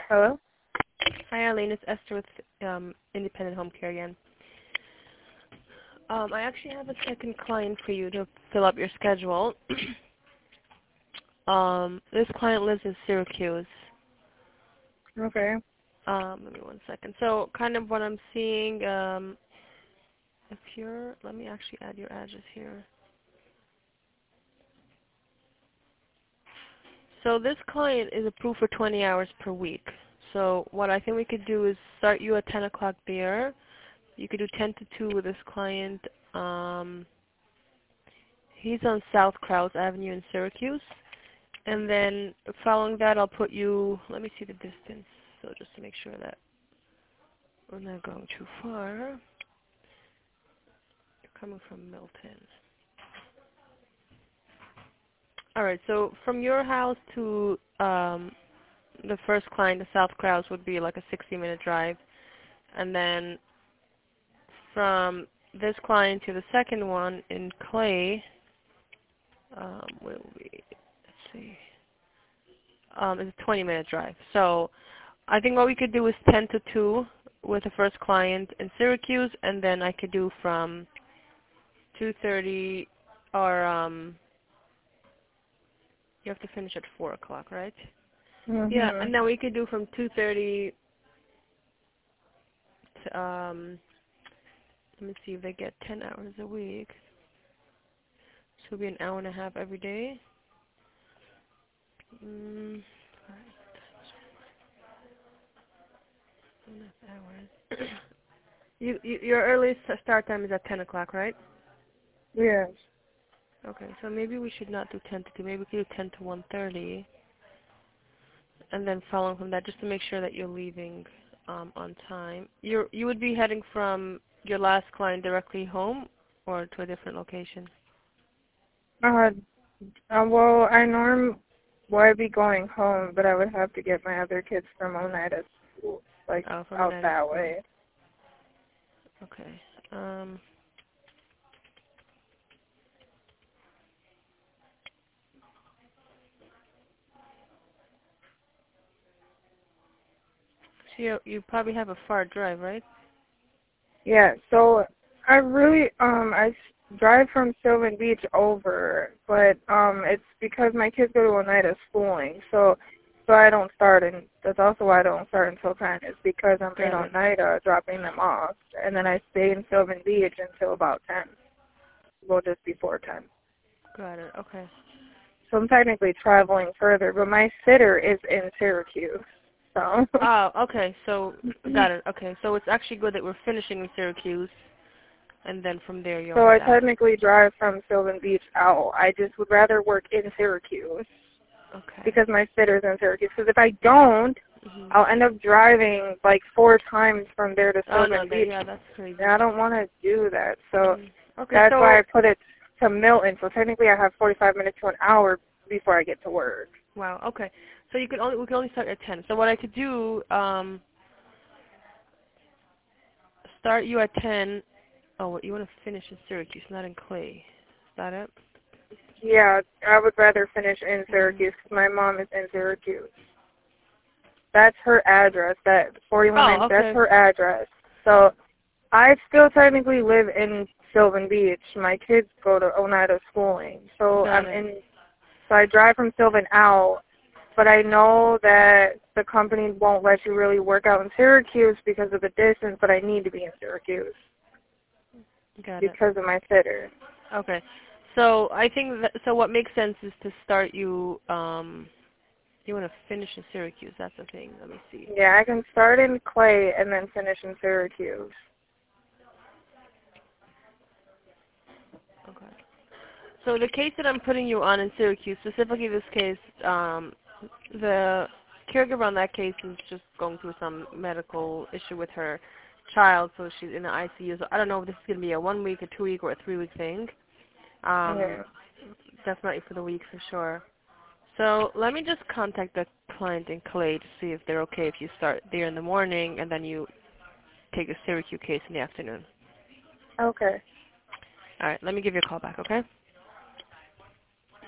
Hello? Hi, Arlene. It's Esther with Independent Home Care again. I actually have a second client for you to fill up your schedule. This client lives in Syracuse. Okay. Let me 1 second. So kind of what I'm seeing, let me actually add your address here. So this client is approved for 20 hours per week. So what I think we could do is start you at 10 o'clock there. You could do 10 to 2 with this client. He's on South Krause Avenue in Syracuse. And then following that, I'll put you, let me see the distance, so just to make sure that we're not going too far. You're coming from Milton. All right, so from your house to the first client, the South Krause, would be like a 60-minute drive. And then from this client to the second one in Clay, will be, let's see, it's a 20-minute drive. So I think what we could do is 10 to 2 with the first client in Syracuse, and then I could do from 2:30 or you have to finish at 4 o'clock, right? Yeah, and then we could do from 2:30 to, let me see if they get 10 hours a week. So it'll be an hour and a half every day. Hours. Your earliest start time is at 10 o'clock, right? Yes. Okay, so maybe we should not do 10 to 2. Maybe we could do 10 to 1:30. And then following from that, just to make sure that you're leaving on time. You would be heading from your last client directly home or to a different location? Well, I'd be going home, but I would have to get my other kids from Oneida School, From out Oneida that School. way. Okay. So you probably have a far drive, right? Yeah, so I drive from Sylvan Beach over, but it's because my kids go to Oneida schooling, so I don't start, and that's also why I don't start until 10, is because I'm in Oneida dropping them off, and then I stay in Sylvan Beach until about 10. Well, just before 10. Got it, okay. So I'm technically traveling further, but my sitter is in Syracuse, so. Oh, okay, so, got it, okay. So it's actually good that we're finishing in Syracuse, and then from there you'll So I head out. technically drive from Sylvan Beach out. I just would rather work in Syracuse. Okay. Because my sitter's in Syracuse. Because if I don't, I'll end up driving like 4 times from there to Sylvan Beach. Yeah, that's crazy. And I don't want to do that. So okay, that's why I put it to Milton. So technically I have 45 minutes to an hour before I get to work. Wow, okay. So we could only start at 10. So what I could do, start you at 10. Oh, you want to finish in Syracuse, not in Clay. Is that it? Yeah, I would rather finish in Syracuse because my mom is in Syracuse. That's her address. That 41, that's her address. So I still technically live in Sylvan Beach. My kids go to Oneida schooling. So so I drive from Sylvan out, but I know that the company won't let you really work out in Syracuse because of the distance, but I need to be in Syracuse because of my sitter. Okay. So I think so what makes sense is to start you you want to finish in Syracuse, that's the thing. Let me see. Yeah, I can start in Clay and then finish in Syracuse. Okay. So the case that I'm putting you on in Syracuse, specifically this case, the caregiver on that case is just going through some medical issue with her child, so she's in the ICU. So I don't know if this is going to be a 1 week, a 2 week, or a 3 week thing. Definitely for the week for sure. So let me just contact the client in Clay to see if they're okay if you start there in the morning and then you take a Syracuse case in the afternoon. Okay. All right, let me give you a call back, okay?